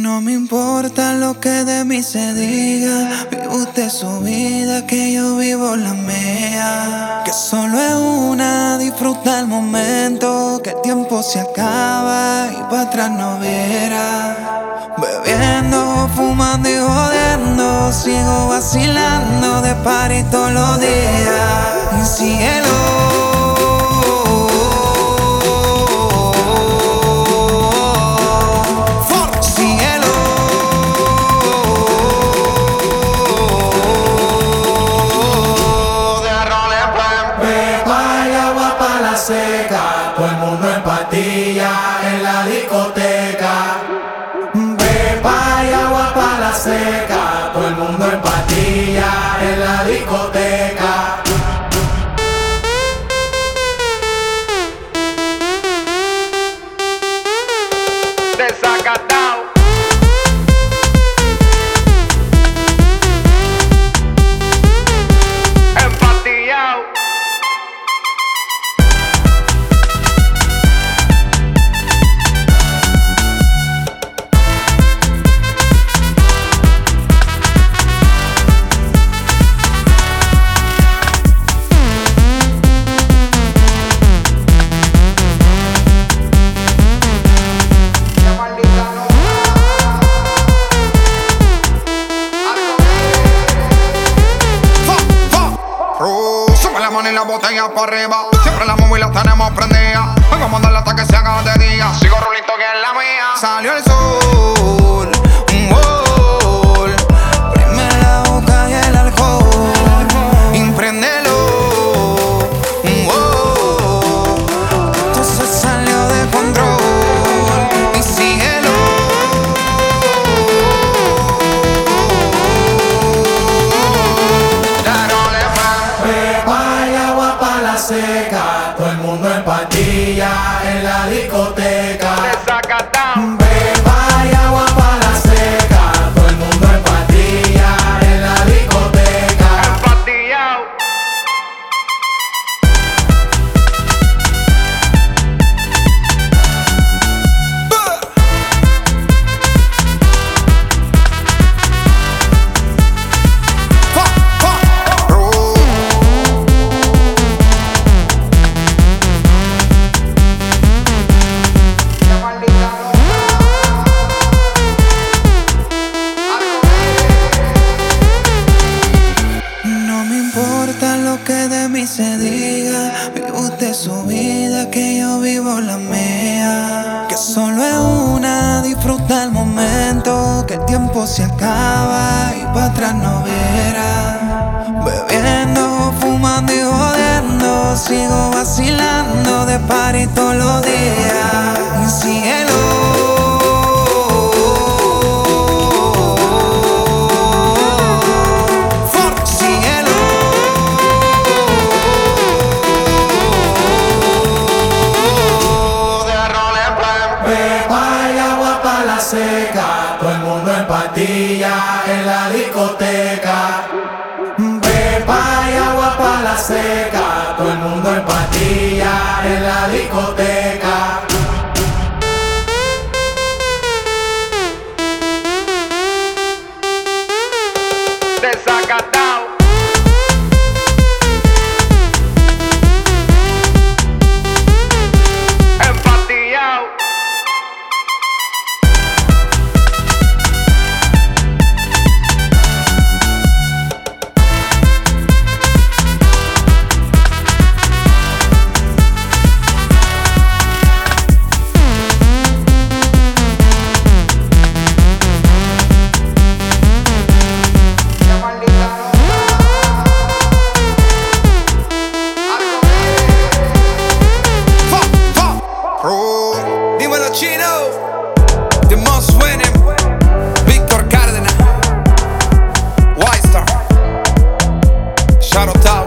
No me importa lo que de mí se diga, vive usted su vida, que yo vivo la mía. Que solo es una, disfruta el momento, que el tiempo se acaba y para atrás no verá. Bebiendo, fumando y jodiendo, sigo vacilando de party todos los días. Cielo. Seca, todo el mundo en pastillas en la discoteca. Pepa y agua pa' la seca, todo el mundo en pastillas en la discoteca. Desacatao. Empatillao. Y la botella para arriba, siempre la móvil la tenemos prendida. Vengo a mandarla hasta que se haga de día. Sigo rulito que es la mía. Salió el sol, un gol. Prime la boca y el alcohol. Impréndelo, un gol. Esto se salió de control. Y síguelo. Seca, todo el mundo en pastillas en la discoteca. Desacatao. Pepa y agua pa' la seca, todo el mundo en pastillas en la discoteca. Empatillao. Que de mí se diga, vive usted su vida, que yo vivo la mía. Que solo es una, disfruta el momento, que el tiempo se acaba y para atrás no verá. Bebiendo, fumando y jodiendo, sigo vacilando de party todos los días. Cielo. Seca, todo el mundo en pastillas en la discoteca. Pepa y agua pa' la seca, todo el mundo en pastillas en la discoteca. Desacatao. Empatillao. Dímelo, Chino, the most winning, Víctor Cárdenas, White Star, Shadow Tower.